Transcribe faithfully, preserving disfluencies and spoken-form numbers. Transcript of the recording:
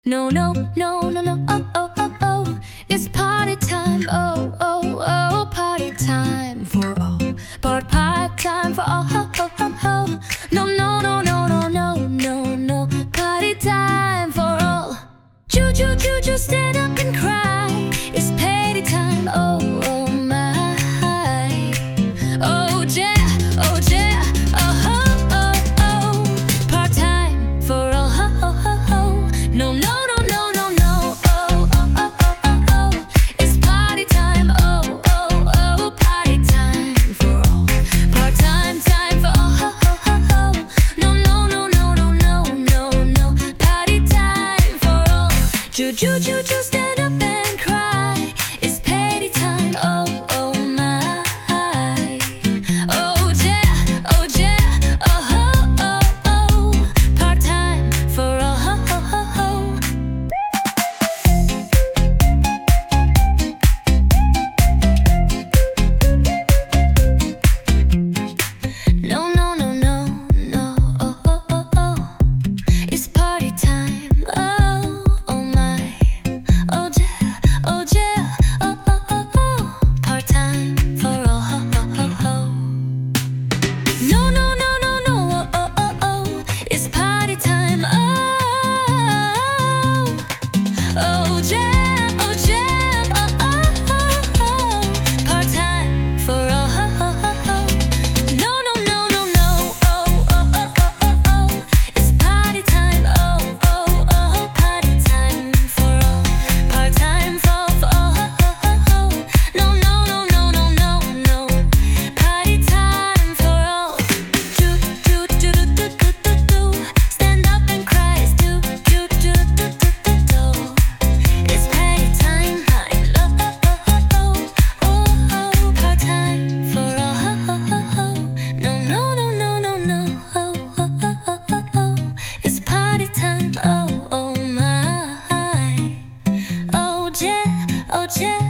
No, no, no, no, no, oh, oh, oh, oh, it's party time, oh, oh, oh, party time for all, but party time for all, ho, ho, ho, ho. No, no, no, no, no, no, no, no, party time for all. Choo, choo, choo, choo, stand up and cry, it's party time, oh, oh, my. Oh, yeah, oh, yeah, oh, oh, oh, oh, party time for all, ho, ho, ho, ho. No, no. Choo choo choo choo, stand up and cry. It's party time, oh oh my. Oh yeah, oh yeah, oh ho oh oh. Party time for all, ho ho ho ho. No no no no no, oh oh oh oh. It's party time, oh. Oh, yeah.